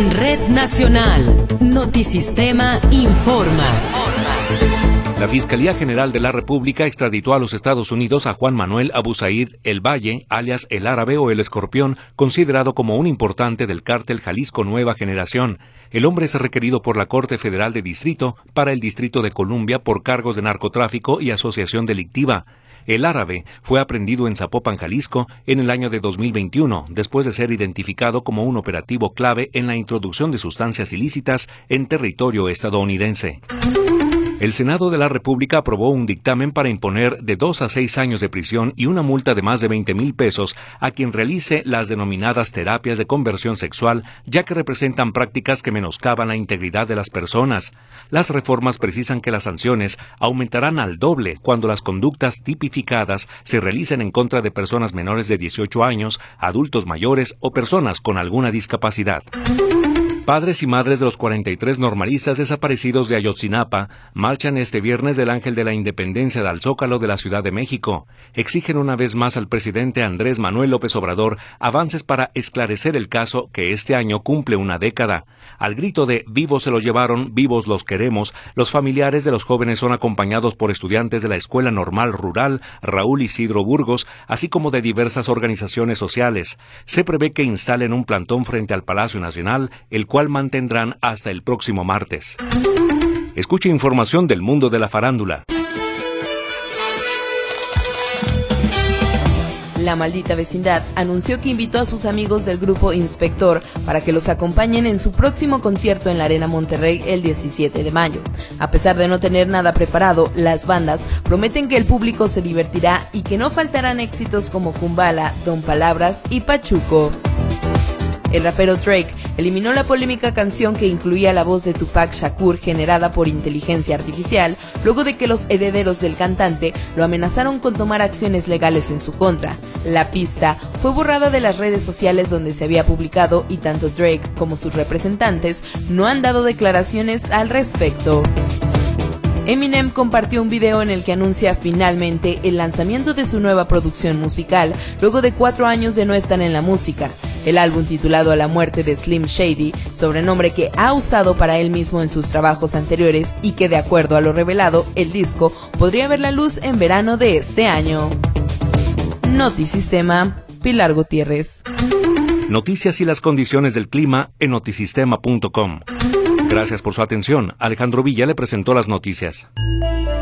En Red Nacional, Notisistema informa. La Fiscalía General de la República extraditó a los Estados Unidos a Juan Manuel Abu Said El Valle, alias El Árabe o El Escorpión, considerado como un importante del cártel Jalisco Nueva Generación. El hombre es requerido por la Corte Federal de Distrito para el Distrito de Columbia por cargos de narcotráfico y asociación delictiva. El Árabe fue aprehendido en Zapopan, Jalisco, en el año de 2021, después de ser identificado como un operativo clave en la introducción de sustancias ilícitas en territorio estadounidense. El Senado de la República aprobó un dictamen para imponer de 2 a 6 años de prisión y una multa de más de 20,000 pesos a quien realice las denominadas terapias de conversión sexual, ya que representan prácticas que menoscaban la integridad de las personas. Las reformas precisan que las sanciones aumentarán al doble cuando las conductas tipificadas se realicen en contra de personas menores de 18 años, adultos mayores o personas con alguna discapacidad. Padres y madres de los 43 normalistas desaparecidos de Ayotzinapa marchan este viernes del Ángel de la Independencia al Zócalo de la Ciudad de México. Exigen una vez más al presidente Andrés Manuel López Obrador avances para esclarecer el caso que este año cumple una década. Al grito de "vivos se los llevaron, vivos los queremos", los familiares de los jóvenes son acompañados por estudiantes de la Escuela Normal Rural Raúl Isidro Burgos, así como de diversas organizaciones sociales. Se prevé que instalen un plantón frente al Palacio Nacional, el cual mantendrán hasta el próximo martes. Escuche información del mundo de la farándula. La Maldita Vecindad anunció que invitó a sus amigos del grupo Inspector para que los acompañen en su próximo concierto en la Arena Monterrey el 17 de mayo. A pesar de no tener nada preparado, las bandas prometen que el público se divertirá y que no faltarán éxitos como Kumbala, Don Palabras y Pachuco. El rapero Drake eliminó la polémica canción que incluía la voz de Tupac Shakur generada por inteligencia artificial, luego de que los herederos del cantante lo amenazaron con tomar acciones legales en su contra. La pista fue borrada de las redes sociales donde se había publicado y tanto Drake como sus representantes no han dado declaraciones al respecto. Eminem compartió un video en el que anuncia finalmente el lanzamiento de su nueva producción musical, luego de 4 años de no estar en la música. El álbum titulado A la muerte de Slim Shady, sobrenombre que ha usado para él mismo en sus trabajos anteriores y que de acuerdo a lo revelado, el disco podría ver la luz en verano de este año. Notisistema, Pilar Gutiérrez. Noticias y las condiciones del clima en notisistema.com. Gracias por su atención. Alejandro Villa le presentó las noticias.